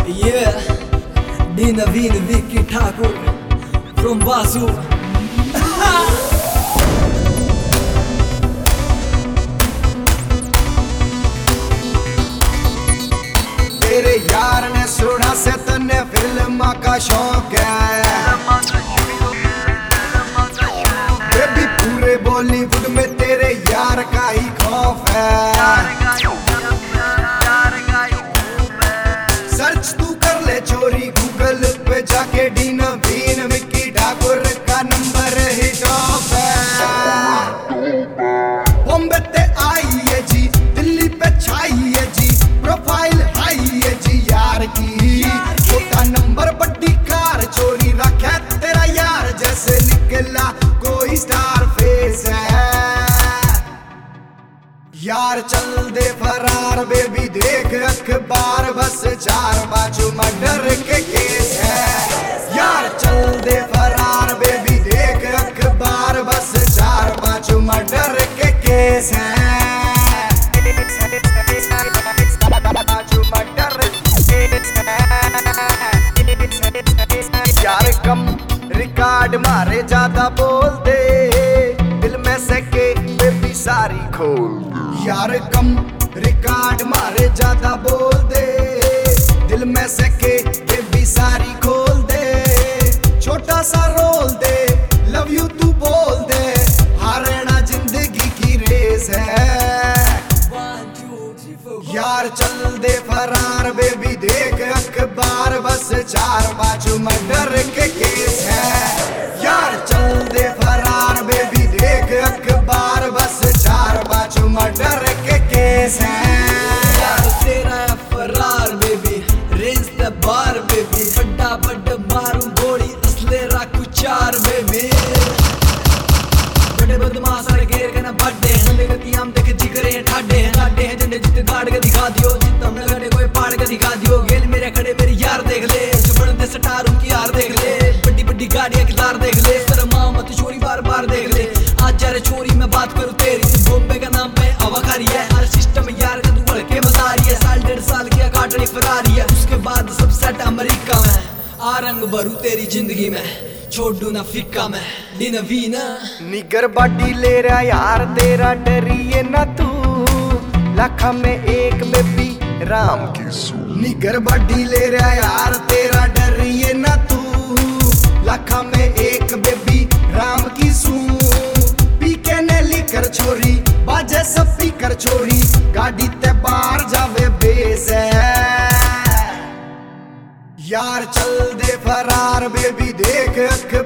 Yeah, Dinaveen Vicky Thakur from Basu. तेरे यार ने सुना से तन्ने फिल्म का शौक है, बेबी पूरे बॉलीवुड में तेरे यार का ही खौफ है। सर्च तू कर ले चोरी गूगल पे जाके, डीनवीन विक्की ठाकुर का नंबर ही टॉप है। बॉम्बे ते आई है जी, दिल्ली पे छाई है जी, प्रोफाइल हाई है जी यार की। छोटा नंबर बड्डी कार चोरी रखा तेरा यार, जैसे निकला कोई स्टार फेस है। यार चल दे फरार बेबी देख अखबार, बस 4 बाजू मर्डर के केस है। यार चल दे फरार बेबी देख अखबार, बस 4 बाजू मर्डर के केस है। यार कम रिकॉर्ड मारे ज्यादा बोल दे, दिल में से के बेबी सारी खोल दे। यार कम रिकॉर्ड मारे ज्यादा बोल दे, दिल में से के बेबी सारी खोल दे। छोटा सा रोल दे, लव यू तू बोल दे, हारना जिंदगी की रेस है। यार चल दे फरार बेबी देख अखबार, बस 4 बाजू मर्डर के केस है। यार चल दे फरार बेबी देख अखबार, बस 4 बाजू मर्डर के केस है। यार तेरा है फरार baby, range the bar baby, बड्डा बड्डा मारूं गोली असले राखू 4 बेबी। बड़े बदमाश सारे घेर के ना बड्डे हैं, देखती हम देख जिगरे ठाडे हैं, लाडे हैं झंडे जितने गाड़ के दिखा दियो, जितना हमने गड़े कोई पाड़ के दिखा दियो। गेल मेरे खड़े मेरी यार देख ले, जुबड़ते सटार उनकी यार देख ले, बड्डी बड्डी गाड़ियां की तार देख ले, तेरा माँ मत छोरी बार बार देख ले। आज यार छोरी मैं बात करूं तेरी, बॉम्बे का नाम पे अवाकारी है, हर सिस्टम यार का तू के बता रही है। साल 1.5 साल की काटड़ी फरारी है, उसके बाद सब सेट अमेरिका में। आ रंग भरू तेरी जिंदगी में, छोड़ दूं ना फिक्का में, डिनवीन निगर बाडी ले रहा यार तेरा, डरिए ना तू, लाखा में एक बेबी राम की सू। निगर बाडी ले रहा यार तेरा, डरिए ना तू, लाखा में एक बेबी राम की सू। पीके ने लिकर छोरी बाजे सब पी कर छोरी, गाड़ी ते बाहर जावे बेस है। यार चल दे फरार बेबी देख